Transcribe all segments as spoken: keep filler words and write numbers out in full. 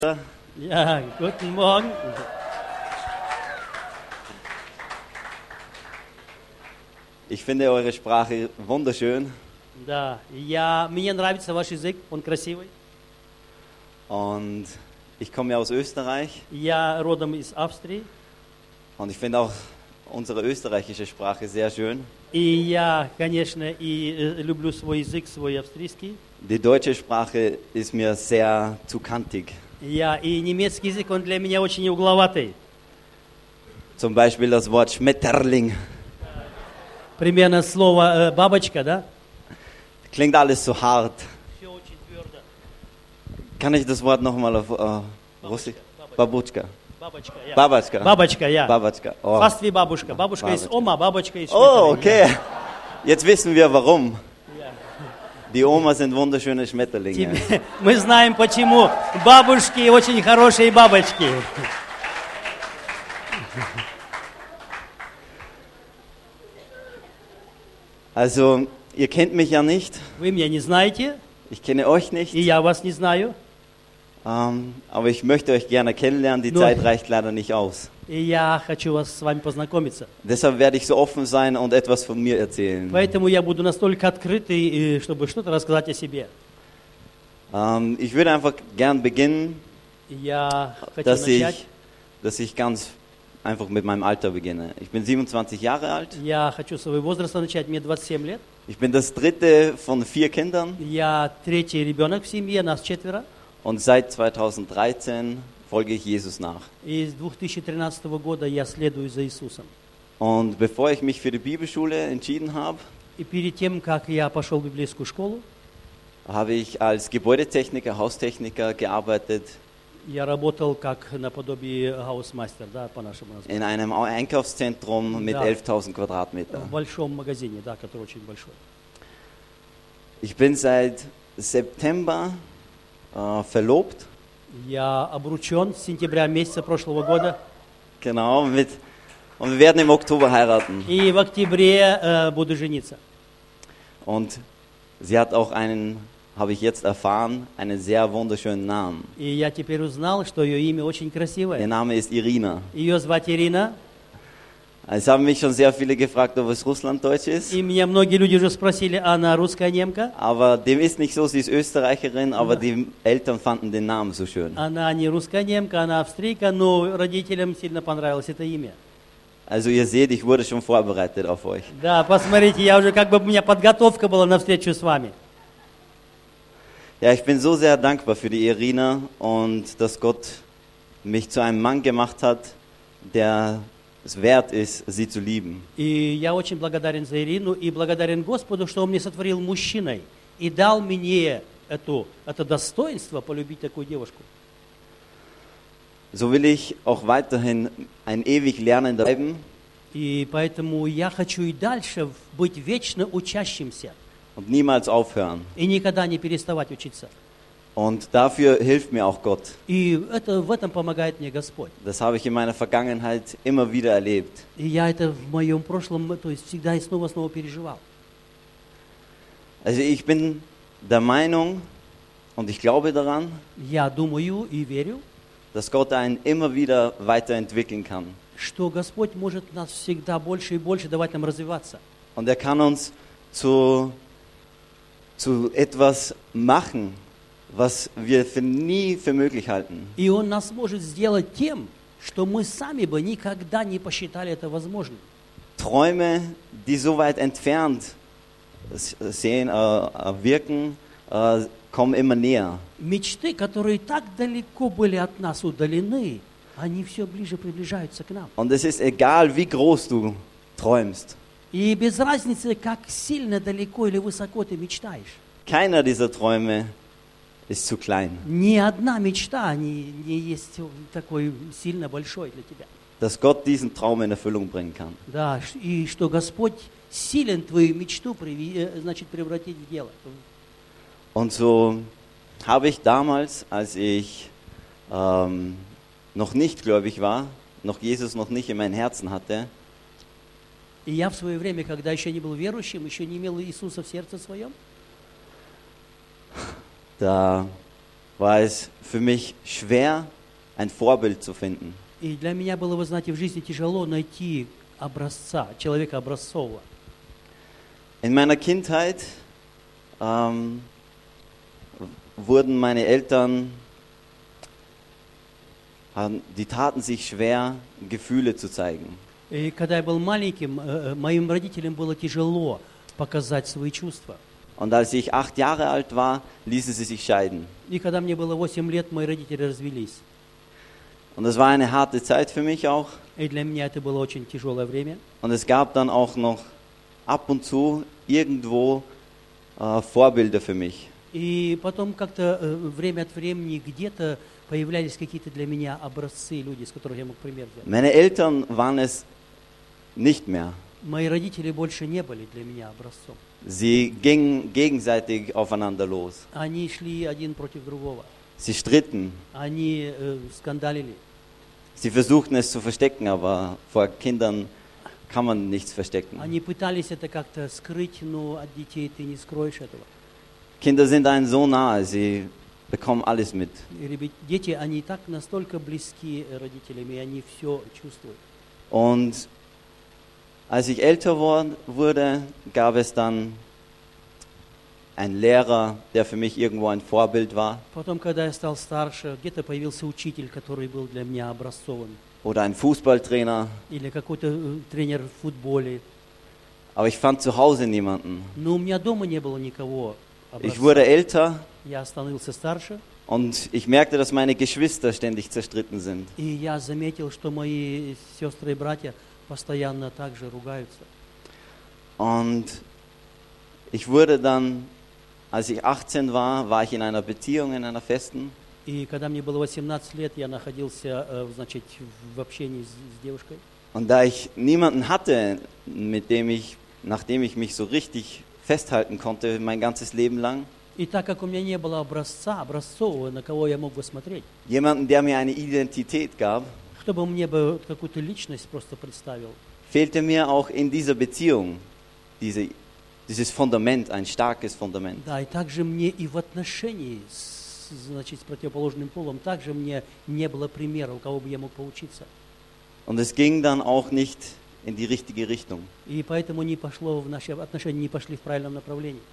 Ja, guten Morgen. Ich finde eure Sprache wunderschön Да, я, мне нравится ваш язык, он красивый. und ich komme ja aus Österreich Я родом из Австрии, und ich finde auch unsere österreichische Sprache sehr schön. и я, конечно, и э, люблю свой язык, свой австрийский. Die deutsche Sprache ist mir sehr zu kantig. Я, и немецкий язык, он для меня очень угловатый. Zum Beispiel das Wort Schmetterling. Примерно слово э, бабочка, да? Klingt alles so hart. Все очень твердо. Kann ich das Wort nochmal auf äh, Russisch? Babuchka. Бабочка, я. Babatschka. Бабочка, я. Babatschka. Oh. Fast wie бабушка. Бабушка ist Бабочка. Oma, бабочка ist Oh, Schmetterling. okay. Jetzt wissen wir warum. Ja. Die Oma sind wunderschöne Schmetterlinge. Тебе- Мы знаем, почему бабушки очень хорошие бабочки. Also, ihr kennt mich ja nicht. Вы меня не знаете, Ich kenne euch nicht. и я вас не знаю. Ähm, aber ich möchte euch gerne kennenlernen. Die Nur- Zeit reicht leider nicht aus. И я хочу вас с вами познакомиться. Deshalb werde ich so offen sein und etwas von mir erzählen. Поэтому я буду настолько открытый, и чтобы что-то рассказать о себе. Ähm, ich würde einfach gern beginnen, Я хочу dass начать. ich, dass ich ganz einfach mit meinem Alter beginne. Ich bin siebenundzwanzig Jahre alt. Я хочу с своего возраста начать. Мне двадцать семь лет. Ich bin das dritte von vier Kindern Я третий ребенок в семье, нас четверо. und seit zweitausenddreizehn folge ich Jesus nach. И с две тысячи тринадцатого года я следую за Иисусом. Und bevor ich mich für die Bibelschule entschieden habe, И перед тем, как я пошел в библейскую школу, habe ich als Gebäudetechniker, Haustechniker gearbeitet я работал как наподобие хаусмастер, да, по-нашему назвать. in einem Einkaufszentrum mit Ja. elftausend Quadratmeter. В большом магазине, да, который очень большой. Ich bin seit September äh, verlobt, Я обручен с сентября месяца прошлого года. genau, mit, und wir werden im Oktober heiraten. И в октябре э, буду жениться. Und sie hat auch einen, habe ich jetzt erfahren, einen sehr wunderschönen Namen. И я теперь узнал, что ее имя очень Der красивое. Name ist Irina. Ее звать Ирина. Es haben mich schon sehr viele gefragt, ob es Russlanddeutsch ist. И меня многие люди уже спросили, а она русская немка? Aber dem ist nicht so, sie ist Österreicherin, aber die Eltern fanden den Namen so schön. Она не русская немка, она австрийка, но родителям сильно понравилось это имя. Also ihr seht, ich wurde schon vorbereitet auf euch. Да, посмотрите, я уже как бы у меня подготовка была на встречу с вами. Ja, ich bin so sehr dankbar für die Irina und dass Gott mich zu einem Mann gemacht hat, der es wert ist, sie zu lieben. И я очень благодарен за Ирину и благодарен Господу, что Он мне сотворил мужчиной и дал мне эту, это достоинство полюбить такую девушку. So will ich auch weiterhin ein ewig Lernender bleiben И поэтому я хочу и дальше быть вечно учащимся und niemals aufhören. и никогда не переставать учиться. Und dafür hilft mir auch Gott. И это, в этом помогает мне Господь. Das habe ich in meiner Vergangenheit immer wieder erlebt. И я это в моем прошлом, то есть всегда и снова снова переживал. Also ich bin der Meinung und ich glaube daran, Я думаю и верю, dass Gott einen immer wieder weiterentwickeln kann. что Господь может нас всегда больше и больше давать нам развиваться. Und er kann uns zu, zu etwas machen, was wir für nie für möglich halten. И Он нас может сделать тем, что мы сами бы никогда не посчитали это возможным. Träume, die so weit entfernt sehen, äh, wirken, äh, kommen immer näher. Мечты, которые так далеко были от нас удалены, они все ближе приближаются к нам. Und es ist egal, wie groß du träumst. И без разницы, как сильно далеко или высоко ты мечтаешь. Keiner dieser Träume ist zu klein. Ни одна мечта не, не есть такой сильно большой для тебя. Dass Gott diesen Traum in Erfüllung bringen kann. Да, ш- и что Господь силен твою мечту приви- э, значит, превратить в дело. Und so habe ich damals, als ich ähm, noch nicht gläubig war, noch Jesus noch nicht in mein Herzen hatte, И я в свое время, когда еще не был верующим, еще не имел Иисуса в сердце своем, da war es für mich schwer, ein Vorbild zu finden. И для меня было, вы знаете, в жизни тяжело найти образца, человека образцового. In meiner Kindheit ähm, wurden meine Eltern, haben, die taten sich schwer, Gefühle zu zeigen. И когда я был маленьким, э, моим родителям было тяжело показать свои чувства. Und als ich acht Jahre alt war, ließen sie sich scheiden. И когда мне было восемь лет, мои родители развелись. Und das war eine harte Zeit für mich auch. И для меня это было очень тяжелое время. Und es gab dann auch noch ab und zu irgendwo äh, Vorbilder für mich. И потом как-то э, время от времени где-то появлялись какие-то для меня образцы, люди, с которых я мог пример взять. Meine Eltern waren es nicht mehr. Мои родители больше не были для меня образцом. Sie gingen gegenseitig aufeinander los. Они шли один против другого. Sie stritten. Они э, скандалили. Sie versuchten es zu verstecken, aber vor Kindern kann man nichts verstecken. Они пытались это как-то скрыть, но от детей ты не скроешь этого. Kinder sind einem so nahe, sie bekommen alles mit. И ребят, дети, они так настолько близки родителям, и они все чувствуют. Und als ich älter wurde, gab es dann einen Lehrer, der für mich irgendwo ein Vorbild war. Потом, когда я стал старше, где-то появился учитель, который был для меня образцовым. Oder ein Fußballtrainer. Или какой-то э, тренер в футболе. Aber ich fand zu Hause niemanden. Но у меня дома не было никого Ich образца. wurde älter Я становился старше, und ich merkte, dass meine Geschwister ständig zerstritten sind. и я заметил, что мои сестры и братья постоянно также ругаются. Und ich wurde dann, als ich achtzehn war, war ich in einer Beziehung, in einer festen. И когда мне было восемнадцать лет, я находился, э, значит, в общении с, с девушкой. Und da ich niemanden hatte, mit dem ich, nachdem ich mich so richtig festhalten konnte, mein ganzes Leben lang, И так как у меня не было образца, образцового, на кого я мог бы смотреть, jemanden, der mir eine Identität gab, кто бы мне бы какую-то личность просто представил, fehlte mir auch in dieser Beziehung diese, dieses Fundament, ein starkes Fundament. да, и также мне и в отношении с, значит, с противоположным полом, также мне не было примера, у кого бы я мог поучиться. Und es ging dann auch nicht in die richtige Richtung. И поэтому не пошло в наши отношения, не пошли в правильном направлении.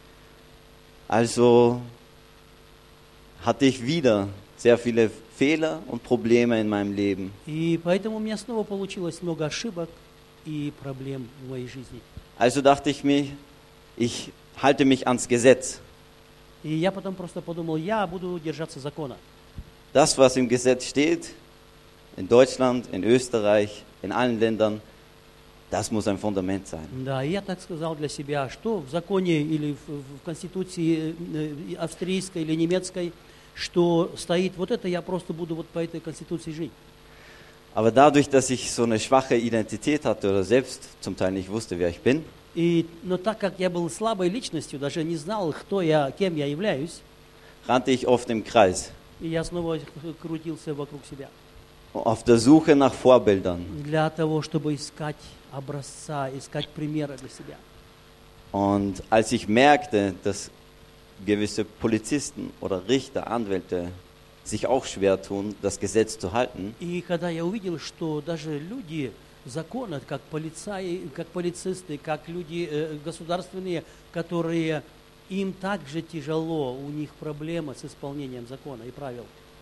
Also hatte ich wieder sehr viele Fehler und Probleme in meinem Leben. И поэтому у меня снова получилось много ошибок и проблем в моей жизни. Also dachte ich mir, ich halte mich ans Gesetz. И я потом просто подумал, я буду держаться закона. Das, was im Gesetz steht, in Deutschland, in Österreich, in allen Ländern, das muss ein Fundament sein. Да, и я так сказал для себя, что в законе или в, в конституции э, австрийской или немецкой, что стоит вот это, я просто буду вот по этой конституции жить. Aber dadurch, dass ich so eine schwache Identität hatte oder selbst zum Teil nicht wusste, wer ich bin, И, но так как я был слабой личностью, даже не знал, кто я, кем я являюсь, rannte ich oft im Kreis, и я снова крутился вокруг себя. auf der Suche nach Vorbildern. Для того, чтобы искать образца, искать примера для себя. Und als ich merkte, dass gewisse Polizisten oder Richter, Anwälte sich auch schwer tun, das Gesetz zu halten, И когда я увидел, что даже люди закона, как полицаи, как полицисты, как люди э, государственные, которые им также тяжело, у них проблемы с исполнением закона и правил.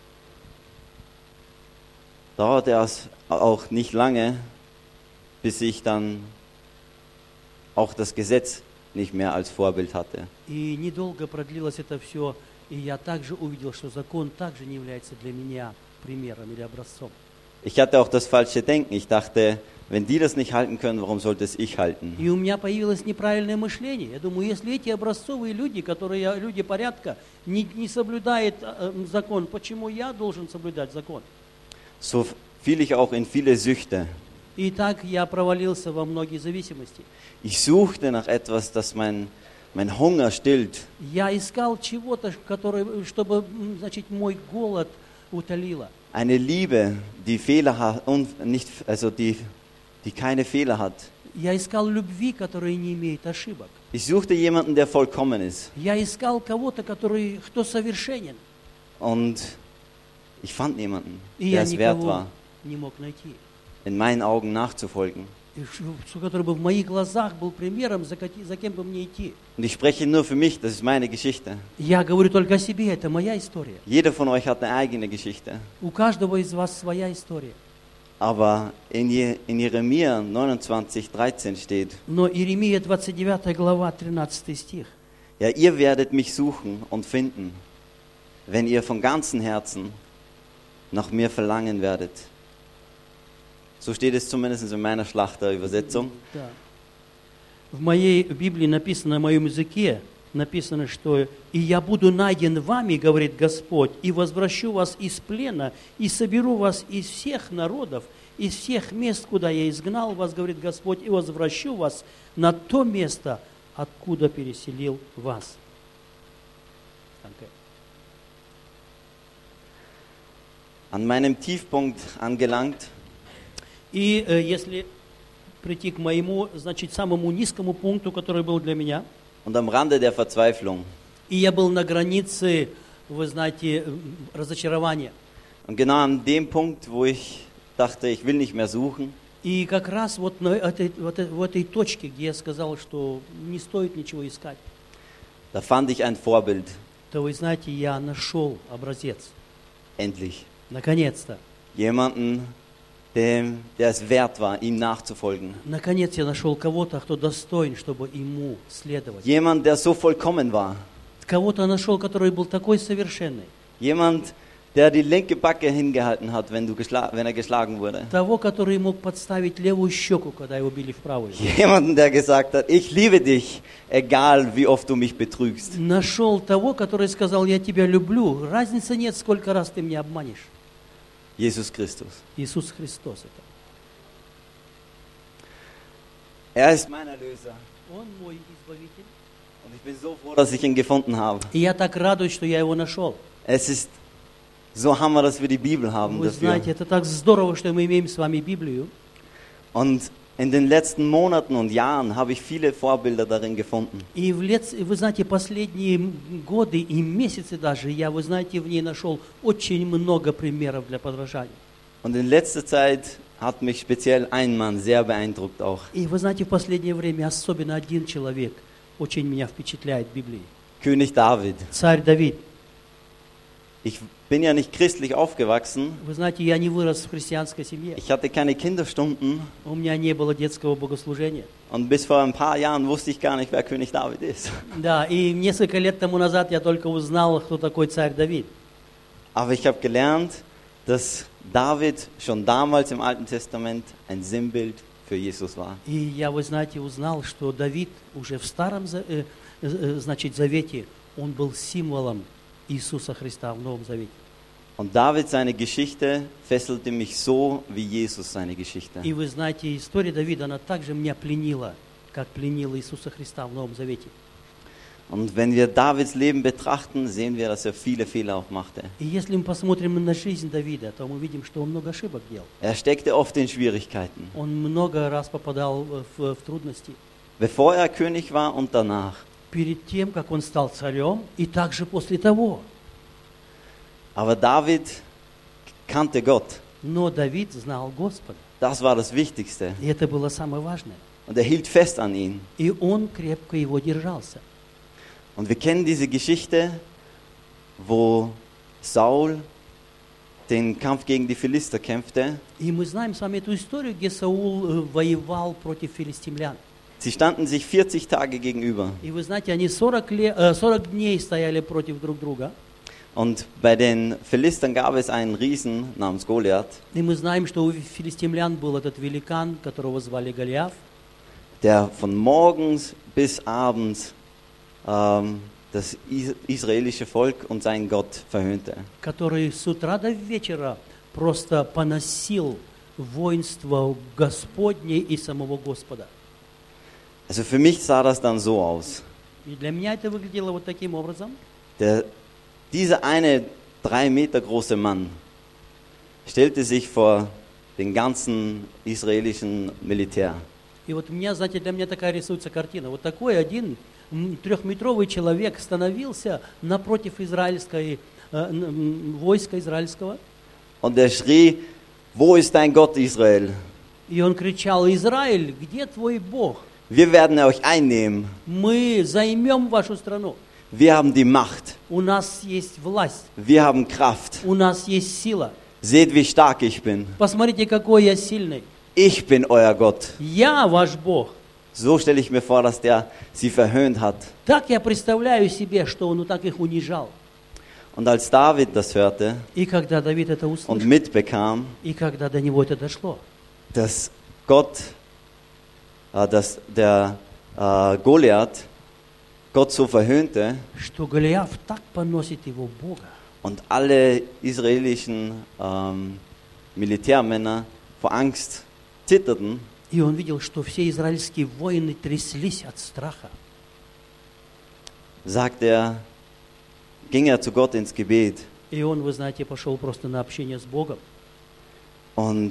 dauerte es auch nicht lange, bis ich dann auch das Gesetz nicht mehr als Vorbild hatte. И недолго продлилось это все, и я также увидел, что закон также не является для меня примером или образцом. Ich hatte auch das falsche Denken. Ich dachte, wenn die das nicht halten können, warum sollte es ich halten? И у меня появилось неправильное мышление. Я думаю, если эти образцовые люди, которые люди порядка, не, не соблюдают э, закон, почему я должен соблюдать закон? So fiel ich auch in viele Süchte. И так я провалился во многие зависимости. Ich suchte nach etwas, das mein, mein Hunger stillt. Я искал чего-то, которое, чтобы, м, значит, мой голод утолило. Eine Liebe, die Fehler hat und nicht, also die, die keine Fehler hat. Я искал любви, которая не имеет ошибок. Ich suchte jemanden, der vollkommen ist. Я искал кого-то, который, кто совершенен. Und ich fand niemanden, И der я es wert никого war, не мог найти, in meinen Augen nachzufolgen. и ш- который бы в моих глазах был примером, за, каки- за кем бы мне идти. Und ich spreche nur für mich, das ist meine Geschichte. Я говорю только о себе, это моя история. Jeder von euch hat eine eigene Geschichte. У каждого из вас своя история. Aber in, Je in Jeremia neunundzwanzig, dreizehn steht, Но Иеремия двадцать девятая глава, тринадцатый стих. ja, ihr werdet mich suchen und finden, wenn ihr von ganzem Herzen nach mir verlangen werdet. So steht es zumindest in meiner Schlachterübersetzung. Да. В моей Библии написано, на моем языке, написано, что «И я буду найден вами, говорит Господь, и возвращу вас из плена, и соберу вас из всех народов, из всех мест, куда я изгнал вас, говорит Господь, и возвращу вас на то место, откуда переселил вас». Danke. An meinem Tiefpunkt angelangt, И э, если прийти к моему, значит, самому низкому пункту, который был для меня, und am Rande der Verzweiflung. и я был на границе, вы знаете, разочарования. Und genau an dem Punkt, wo ich dachte, ich will nicht mehr suchen, И как раз вот на этой, вот э- в этой точке, где я сказал, что не стоит ничего искать, da fand ich ein Vorbild, то вы знаете, я нашел образец. endlich. Наконец-то. Jemanden, dem, der es wert war, ihm nachzufolgen. Наконец я нашел кого-то, кто достоин, чтобы ему следовать. Jemand, der so vollkommen war. Кого-то нашел, который был такой совершенный. Jemand, der die linke Backe hingehalten hat, wenn, du geschla- wenn er geschlagen wurde. Того, который мог подставить левую щеку, когда его били в правую. Jemanden, der gesagt hat, ich liebe dich, egal wie oft du mich betrügst. Нашел того, который сказал, я тебя люблю. Разницы нет, сколько раз ты меня обманешь. Jesus Christus. Иисус Христос это. Er ist mein Erlöser. Он мой избавитель. Und ich bin so froh, dass ich ihn gefunden habe. И я так радуюсь, что я его нашел. Es ist so Hammer, dass wir die Bibel haben Вы dafür. знаете, это так здорово, что мы имеем с вами Библию. Und in den letzten Monaten und Jahren habe ich viele Vorbilder darin gefunden. И в лет, вы знаете, последние годы и месяцы даже я, вы знаете, в ней нашел очень много примеров для подражания. Und in letzter Zeit hat mich speziell ein Mann sehr beeindruckt auch. И вы знаете, в последнее время особенно один человек очень меня впечатляет в Библии. König David. Царь Давид. Ich bin ja nicht christlich aufgewachsen. Вы знаете, я не вырос в христианской семье. Ich hatte keine Kinderstunden. У меня не было детского богослужения. Und bis vor ein paar Jahren wusste ich gar nicht, wer König David ist. Да, и несколько лет тому назад я только узнал, кто такой царь Давид. Aber ich habe gelernt, dass David schon damals im Alten Testament ein Sinnbild für Jesus war. И я, вы знаете, узнал, что Давид уже в Старом За- э, э, значит, Завете, он был символом Иисуса Христа в Новом Завете. Und David, seine Geschichte fesselte mich so wie Jesus seine Geschichte. И вы знаете, история Давида, она также меня пленила, как пленила Иисуса Христа в Новом Завете. Und wenn wir Davids Leben betrachten, sehen wir, dass er viele Fehler auch machte. И если мы посмотрим на жизнь Давида, то мы видим, что он много ошибок делал. Er steckte oft in Schwierigkeiten, Он много раз попадал в, в трудности. bevor er König war und danach. Перед тем, как он стал царем, и также после того. Aber David kannte Gott. Но Давид знал Господа. Das war das Wichtigste. И это было самое важное. Und er hielt fest an ihn. И он крепко его держался. Und wir kennen diese Geschichte, wo Saul den Kampf gegen die Philister kämpfte. И мы знаем с вами эту историю, где Саул э, воевал против филистимлян. Sie standen sich vierzig Tage gegenüber. И вы знаете, они сорок, ле- э, сорок дней стояли против друг друга. Und bei den Philistern gab es einen Riesen namens Goliath, И мы знаем, что у филистимлян был этот великан, которого звали Голиаф, der von morgens bis abends ähm, das is- israelische Volk und seinen Gott verhöhnte. который с утра до вечера просто поносил воинство Господне и самого Господа. Also für mich sah das dann so aus. И для меня это выглядело вот таким образом. Der, dieser eine drei Meter große Mann stellte sich vor den ganzen israelischen Militär. И вот у меня, знаете, для меня такая рисуется картина. Вот такой один м, трехметровый человек становился напротив израильской э, м, войска израильского. Und er schrie, wo ist dein Gott, Israel? И он кричал: Израиль, где твой Бог? Wir werden euch einnehmen. Мы займем вашу страну. Wir haben die Macht. У нас есть власть, Wir haben Kraft. у нас есть сила. Seht, wie stark ich bin. Посмотрите, какой я сильный. Ich bin euer Gott. Я ваш Бог. So stelle ich mir vor, dass der sie verhöhnt hat. Так я представляю себе, что он вот так их унижал. Und als David das hörte И когда Давид это und услышал, mitbekam, и когда до него это дошло, dass Gott, äh, dass der äh, Goliath Gott so verhöhnte что Голиаф так поносит его Бога, und alle israelischen ähm, Militärmänner vor Angst zitterten, и он видел, что все израильские воины тряслись от страха, sagt er, ging er zu Gott ins Gebet и он, вы знаете, пошел просто на общение с Богом, und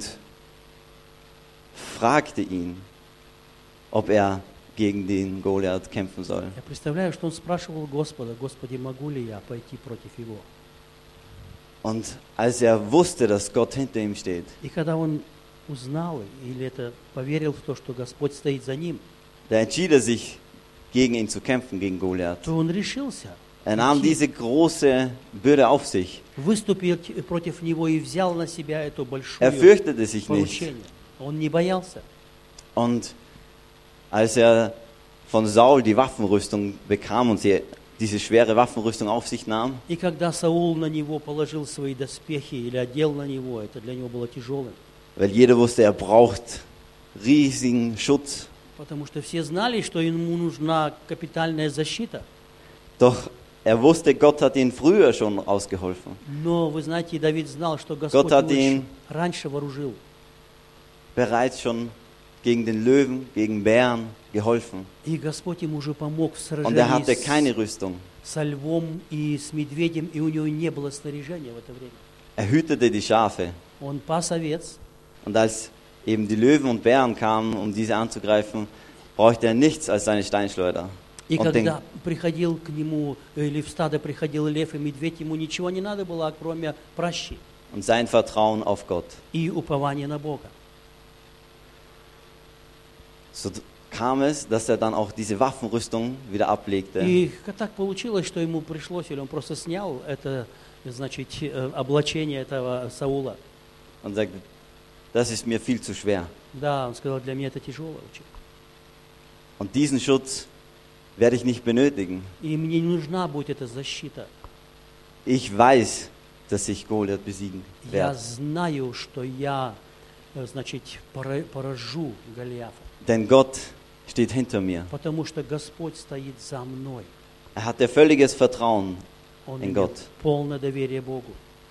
fragte ihn, ob er gegen den Goliath kämpfen soll. я представляю, что он спрашивал Господа: Господи, могу ли я пойти против его? Und als er wusste, dass Gott hinter ihm steht, И когда он узнал или это поверил в то, что Господь стоит за ним, da entschied er sich, gegen ihn zu kämpfen, gegen Goliath. то он решился Er nahm diese große Bürde auf sich. выступить против него и взял на себя эту Er большую fürchtete sich nicht. поручение. Он не боялся. Und als er von Saul die Waffenrüstung bekam und sie diese schwere Waffenrüstung auf sich nahm, И когда Саул на него положил свои доспехи или одел на него, это для него было тяжелым. weil jeder wusste, er braucht riesigen Schutz. Потому что все знали, что ему нужна капитальная защита. Doch er wusste, Gott hat ihn früher schon ausgeholfen. Но, вы знаете, Давид знал, что Господь Gott hat его ihn раньше вооружил. bereits schon gegen den Löwen, gegen Bären geholfen. И Господь ему уже помог в Und er hatte сражении keine с, Rüstung. со львом и с медведем, и у него не было снаряжения в это время. Er hütete die Schafe. Он пас овец. Und als eben die Löwen und Bären kamen, um diese anzugreifen, brauchte er nichts als seine Steinschleuder. И Und den, когда приходил к нему, или в стадо приходил лев и медведь, ему ничего не надо было, кроме пращи und sein Vertrauen auf Gott. и упования на Бога. So kam es, dass er dann auch diese Waffenrüstung wieder ablegte. И так получилось, что ему пришлось, или он просто снял это, значит, э, облачение этого Саула. Und sagte, das ist mir viel zu schwer. Да, он сказал: для меня это тяжело очень. Und diesen Schutz werde ich nicht benötigen. И мне не нужна будет эта защита. Ich weiß, dass ich Goliath besiegen Я werde. знаю, что я, э, значит, пора- поражу Голиафа. Denn Gott steht hinter mir. Потому что Господь стоит за мной. Er hatte völliges Vertrauen Он in имел Gott. полное доверие Богу.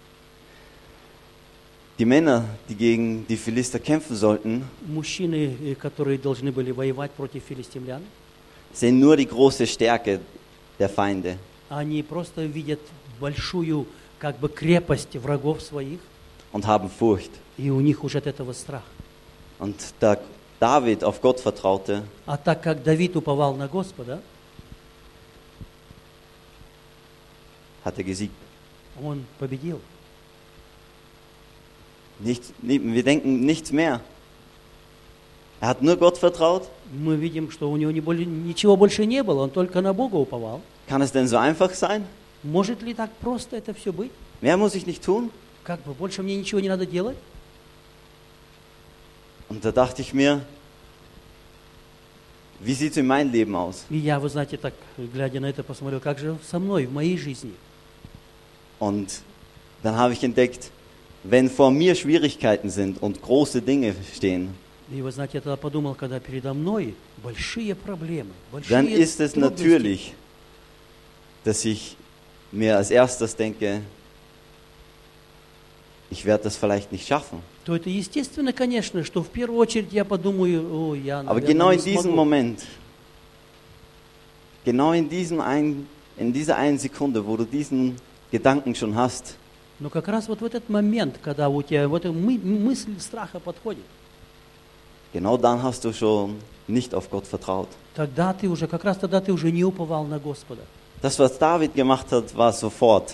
Die Männer, die gegen die Philister kämpfen sollten, Мужчины, э, которые должны были воевать против филистимлян, sehen nur die große Stärke der Feinde. они просто видят большую, как бы, крепость врагов своих, Und haben Furcht. и у них уже от этого страх. Und da David auf Gott vertraute, А так как Давид уповал на Господа, hat er gesiegt. он победил. Nicht, wir denken nichts mehr. Er hat nur Gott vertraut. Мы видим, что у него не более, ничего больше не было, он только на Бога уповал. Kann es denn so einfach sein? Может ли так просто это все быть? Mehr muss ich nicht tun? Как бы больше мне ничего не надо делать? Und da dachte ich mir, wie sieht es in meinem Leben aus? И я, вы знаете, так, глядя на это, посмотрел, как же со мной, в моей жизни. Und dann habe ich entdeckt, wenn vor mir Schwierigkeiten sind und große Dinge stehen, И вы знаете, я тогда подумал, когда передо мной большие проблемы, dann большие ist es трудности, natürlich, dass ich mir als erstes denke, ich werde das vielleicht nicht schaffen. то это естественно, конечно, что в первую очередь я подумаю: о, я, Aber наверное, genau не in diesem смогу. Moment, genau in, diesem ein, in dieser einen Sekunde, wo du diesen Gedanken schon hast, Но как раз вот в этот момент, когда у тебя вот эта мы- мысль страха подходит, genau dann hast du schon nicht auf Gott vertraut. тогда ты уже, как раз тогда ты уже не уповал на Господа. Das, was David gemacht hat, war sofort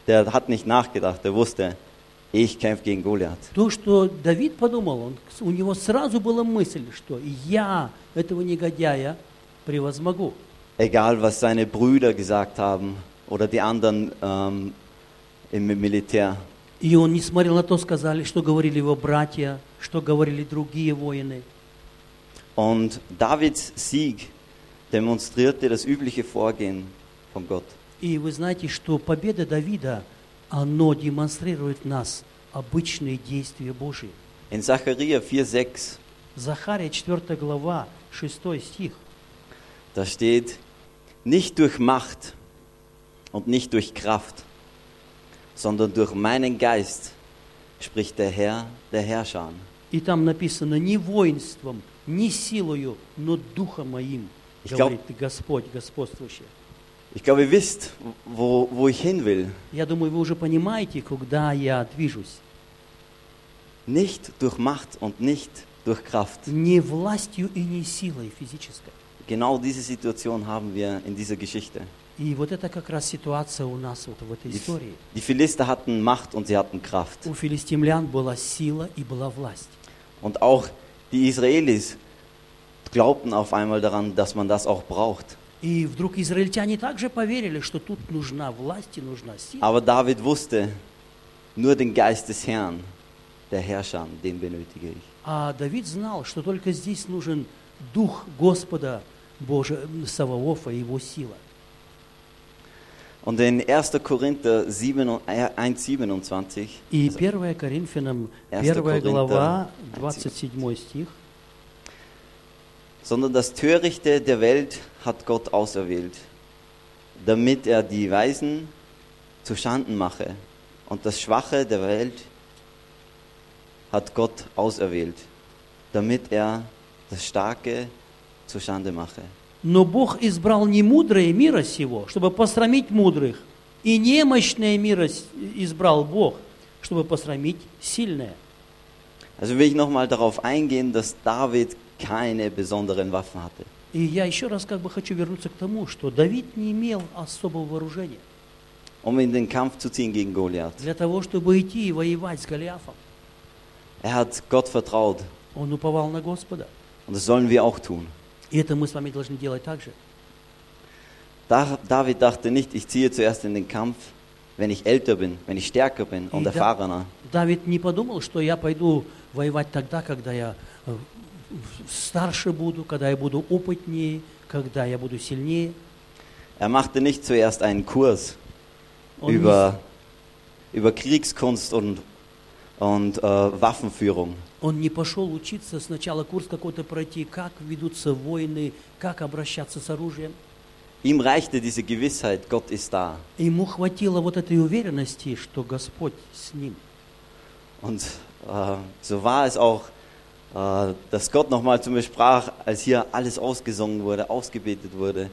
der hat nicht nachgedacht, der wusste, ich kämpfe gegen Goliath. То, что Давид подумал, он, у него сразу была мысль, что я этого негодяя превозмогу. Egal, was seine Brüder gesagt haben oder die anderen ähm, im Militär. И он не смотрел на то, сказали, что говорили его братья, что говорили другие воины. Und Davids Sieg demonstrierte das übliche Vorgehen von Gott. И вы знаете, что победа Давида, оно демонстрирует нас обычные действия Божьи. In Sacharja vier sechs, Захария четвёртая глава, шестой стих. da steht, nicht durch Macht und nicht durch Kraft, sondern durch meinen Geist, spricht der Herr, der Herrscher. И там написано, не воинством, не силою, но духом моим, Ich glaub- говорит Господь, господствующий. Ich glaube, ihr wisst, wo, wo ich hin will. Я думаю, вы уже понимаете, куда я движусь. Nicht durch Macht und nicht durch Kraft. Не властью и не силой физической. Genau diese Situation haben wir in dieser Geschichte. И вот это как раз ситуация у нас вот в этой Die, истории. die Philister hatten Macht und sie hatten Kraft. У филистимлян была сила и была власть. Und auch die Israelis glaubten auf einmal daran, dass man das auch braucht. И вдруг израильтяне также поверили, что тут нужна власть и нужна сила. Aber David wusste, nur den Geist des Herrn, der Herrscher, den benötige ich. А Давид знал, что только здесь нужен Дух Господа Божия, Саваофа и его сила. Und in erster Korinther eins siebenundzwanzig, И первое Коринфянам, Erster первая Korinther, глава, двадцать седьмой стих. sondern das Törichte der Welt hat Gott auserwählt, damit er die Weisen zu Schanden mache. Und das Schwache der Welt hat Gott auserwählt, damit er das Starke zu Schande mache. Но Бог избрал не мудрое мира сего, чтобы посрамить мудрых, и немощное мира с- избрал Бог, чтобы посрамить сильное. Also will ich nochmal darauf eingehen, dass David keine besonderen Waffen hatte. И я еще раз как бы хочу вернуться к тому, что Давид не имел особого вооружения Um in den Kampf zu ziehen gegen Goliath. для того, чтобы идти и воевать с Голиафом. Er hat Gott vertraut Он уповал на Господа. und das sollen wir auch tun. И это мы с вами должны делать так же. Da, David dachte nicht, ich ziehe zuerst in den Kampf, wenn ich älter bin, wenn ich stärker bin und И Да- erfahrener. Давид не подумал, что я пойду воевать тогда, когда я э, старше буду, когда я буду опытнее, когда я буду сильнее. Er machte nicht zuerst einen Kurs Он, über, über Kriegskunst und, und äh, Waffenführung. не, он не пошел учиться сначала курс какой-то пройти, как ведутся войны, как обращаться с оружием. Ihm reichte diese Gewissheit, Gott ist da. Ему хватило вот этой уверенности, что Господь с ним. Und äh, so war es auch, äh, dass Gott nochmal zu mir sprach, als hier alles ausgesungen wurde, ausgebetet wurde,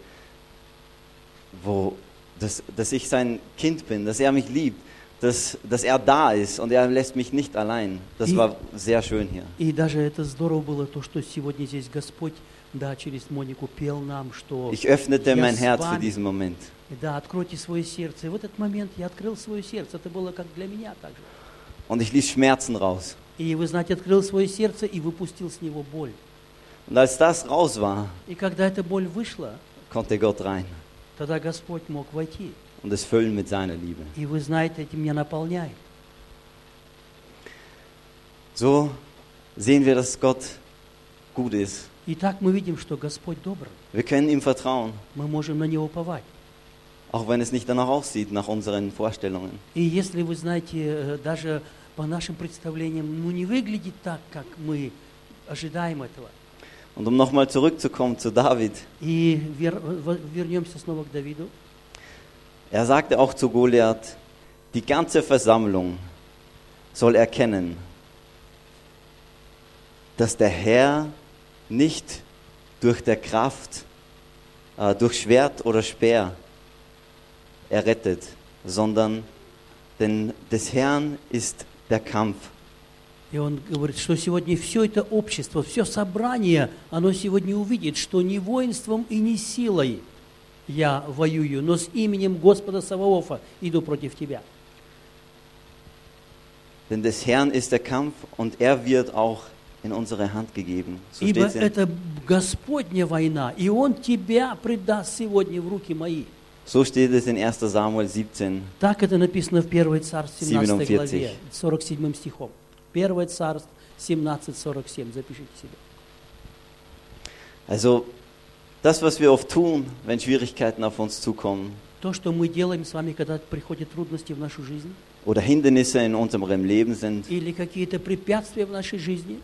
wo, dass, dass ich sein Kind bin, dass er mich liebt, dass, dass er da ist und er lässt mich nicht allein. Das I- war sehr schön hier. И даже это здорово было, то, что сегодня здесь Господь, да, через Монику пел нам, что Ich öffnete я mein с Herz für вами. diesen Moment. Да, откройте свое сердце. И в этот момент я открыл свое сердце. Это было как для меня также. Und ich ließ Schmerzen raus. И вы знаете, открыл свое сердце и выпустил с него боль. Und als das raus war, И когда эта боль вышла, konnte Gott rein тогда Господь мог войти. und es füllen mit seiner Liebe. И вы знаете, этим меня наполняет. So sehen wir, dass Gott gut ist. И так мы видим, что Господь добр. Wir können ihm vertrauen, Мы можем на Него уповать. auch wenn es nicht danach aussieht, nach unseren Vorstellungen. И если вы знаете, э, даже по нашим представлениям, ну не выглядит так, как мы ожидаем этого. Und um nochmal zurückzukommen zu David, И вер- в- вернемся снова к Давиду. er sagte auch zu Goliath, die ganze Versammlung soll erkennen, dass der Herr nicht durch der Kraft, äh, durch Schwert oder Speer errettet, sondern denn des Herrn ist der Kampf. И он говорит, что сегодня все это общество, все собрание, оно сегодня увидит, что не воинством и не силой я воюю, но с именем Господа Саваофа иду против тебя. Denn des Herrn ist der Kampf und er wird auch in unsere Hand gegeben. So Ибо steht's in, это Господня война, и Он тебя предаст сегодня в руки мои. so steht es in erster Samuel siebzehn. Так это написано в первое Царство семнадцатой главе, сорок семь. сорок седьмым стихом. первое Царство семнадцать сорок семь, запишите себе. Also das, was wir oft tun, wenn Schwierigkeiten auf uns zukommen То, что мы делаем с вами, когда приходят трудности в нашу жизнь, oder Hindernisse in unserem Leben sind, или какие-то препятствия в нашей жизни,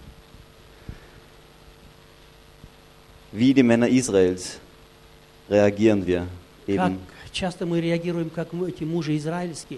wie die Männer Israels reagieren wir как eben. часто мы реагируем, как мы, эти мужи израильские.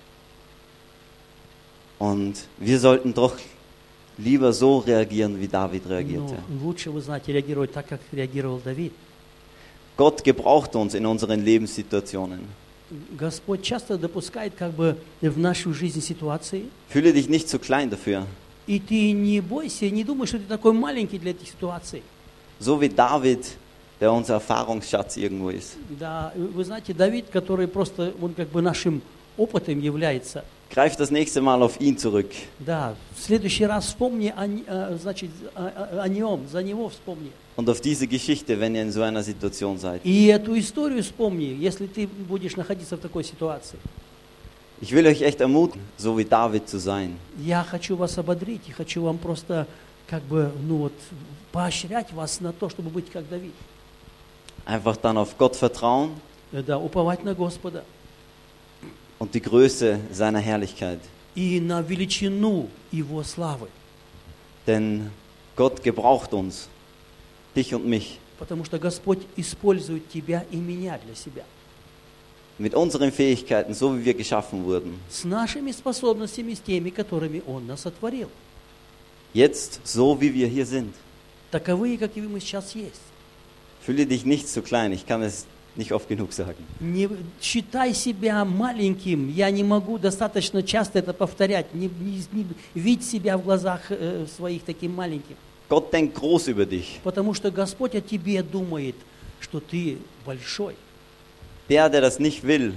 Und wir sollten doch lieber so reagieren, wie David reagierte. Но лучше, вы знаете, реагировать так, как реагировал Давид. Gott gebraucht uns in unseren Lebenssituationen. Господь часто допускает как бы в нашу жизнь ситуации, Fühle dich nicht zu klein dafür. и ты не бойся, не думай, что ты такой маленький для этих ситуаций. So wie David, der unser Erfahrungsschatz irgendwo ist. Да, вы знаете, Давид, который просто, он как бы нашим опытом является. Greif das nächste Mal auf ihn zurück. Да, в следующий раз вспомни о, н- э, значит, о, о- о нем, за него вспомни. Und auf diese Geschichte, wenn ihr in so einer Situation seid. И эту историю вспомни, если ты будешь находиться в такой ситуации. Ich will euch echt ermutigen, so wie David zu sein. Я хочу вас ободрить и хочу вам просто как бы, ну вот, поощрять вас на то, чтобы быть как Давид. Einfach dann auf Gott vertrauen Э, Да, уповать на Господа und die Größe seiner Herrlichkeit. и на величину Его славы. Denn Gott gebraucht uns, dich und mich, Потому что Господь использует тебя и меня для себя. mit unseren Fähigkeiten, so wie wir geschaffen wurden. С нашими способностями, с теми, которыми Он нас сотворил. Jetzt, so wie wir hier sind. Таковые, какими мы сейчас есть. Fühle dich nicht zu klein, ich kann es nicht oft genug sagen. Не считай себя маленьким. Я не могу достаточно часто это повторять. Не, не- не видь себя в глазах э, своих таким маленьким. Gott denkt groß über dich. Потому что Господь о тебе думает, что ты большой. Der, der das nicht will,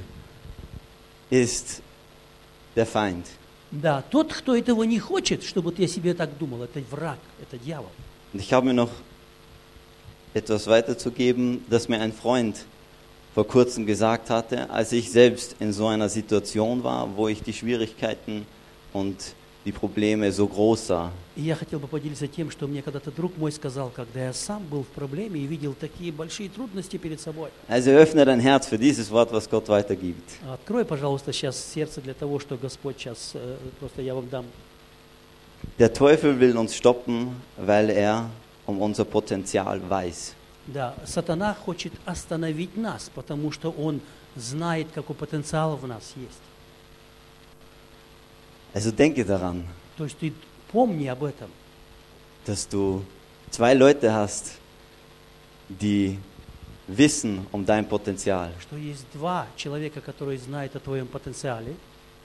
ist der Feind. Да, тот, кто этого не хочет, чтобы ты о себе так думал, это враг, это дьявол. Und ich habe mir noch etwas weiterzugeben, das mir ein Freund vor kurzem gesagt hatte, als ich selbst in so einer Situation war, wo ich die Schwierigkeiten und die Probleme so groß sah. И я хотел бы поделиться тем, что мне когда-то друг мой сказал, когда я сам был в проблеме и видел такие большие трудности перед собой. Also öffne dein Herz für dieses Wort, was Gott weitergibt. Открой, пожалуйста, сейчас сердце для того, что Господь сейчас, э, просто я вам дам. Der Teufel will uns stoppen, weil er um unser Potenzial weiß. Да, сатана хочет остановить нас, потому что он знает, какой потенциал в нас есть. Also denke daran, То есть ты помни об этом, dass du zwei Leute hast, die wissen um dein Potenzial. что есть два человека, которые знают о твоем потенциале.